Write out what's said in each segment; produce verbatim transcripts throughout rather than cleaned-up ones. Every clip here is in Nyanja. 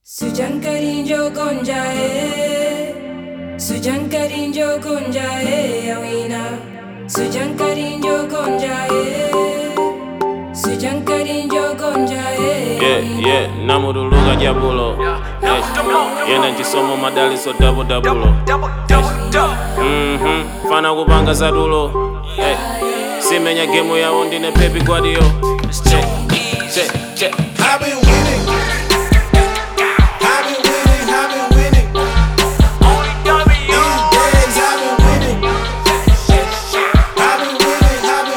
Sujan karinjo konjae, Sujan karinjo konjae, awina. Sujan karinjo konjae, Sujan karinjo konjae. Yeah, yeah, namudu lugha jabulo. Yena jisomo madali so double double. Mhm, fana kubanga zadulo. Hey, simenya game ya ondi ne Pepe Guardiola. Check, check, check. I've been winning. I've been winning. I've been winning. These days I've been winning. I've been winning. I've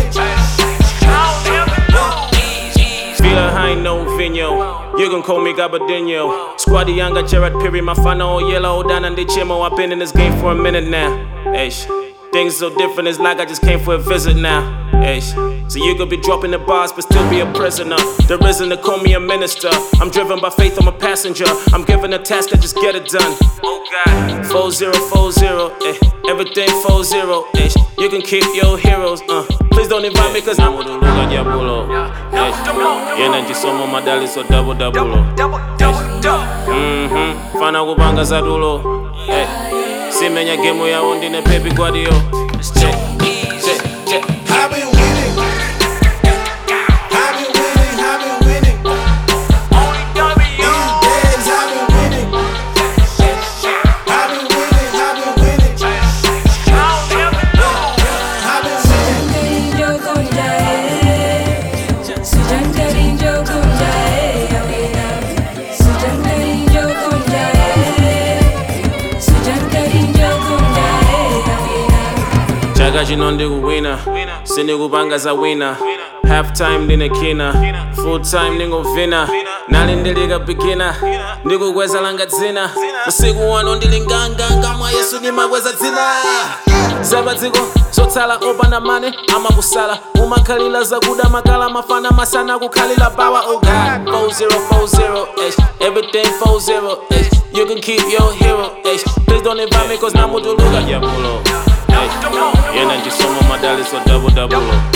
been winning. Feel like I ain't no vinyo. You can call me Gabardino. Squaddy Yanga, Gerard Perry, my final yellow down and the chimo. I've been in this game for a minute now. Hey, things so different, it's like I just came for a visit now. Hey, so you could be dropping the bars but still be a prisoner. There isn't to call me a minister. I'm driven by faith, I'm a passenger. I'm given a task, I just get it done. Oh God, four zero four zero, eh. Everything four zero, eh. You can keep your heroes, uh. Please don't invite me cause I'm with the Luga Diabolo. Hey, yena jisomo madali so double double. Mhm, fana kubanga zadulo. Hey, simenya game ya ondi ne Pepe Guardiola. Check, check, check. I've been winning. I've been winning. I've been winning. These days I've been winning. I've been winning. I've been winning. I've been winning. Sujan karinjo konjae, Sujan karinjo konjae, awina. Sujan karinjo konjae, Sujan karinjo konjae, awina. Chaka chino ndikuwina, sindikupanga za wina. Half time ndine kina, full time ndingovina. Nalindilika beginner, ndikukweza langa dzina. Usiku wano ndilinganganga mwa Yesu ndimakweza dzina. Zabatiko zotsala opanda mane amakusala umakhalila zakuda makala mafana masana kukhalila bawa. Oh God, four zero four zero, eh. Everything four zero, eh. You can keep your hero, eh. Please don't invite me cause namudu luga jabulo. Yena jisomo madali so double double.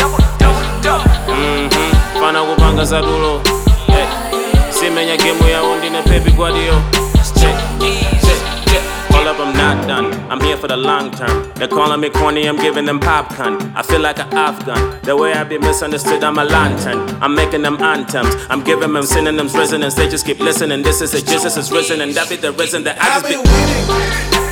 Mhm, fana kupanga zadulo. Hey, simenya game ya ondi ne Pepe Guardiola. Check, check, check. Hold up, I'm not done. I'm here for the long term. They're calling me corny, I'm giving them popcorn. I feel like an Afghan. The way I've been misunderstood, I'm a lantern. I'm making them anthems. I'm giving them synonyms, resonance. They just keep listening. This is a Jesus is risen, and that be the reason that I I've just be. been winning.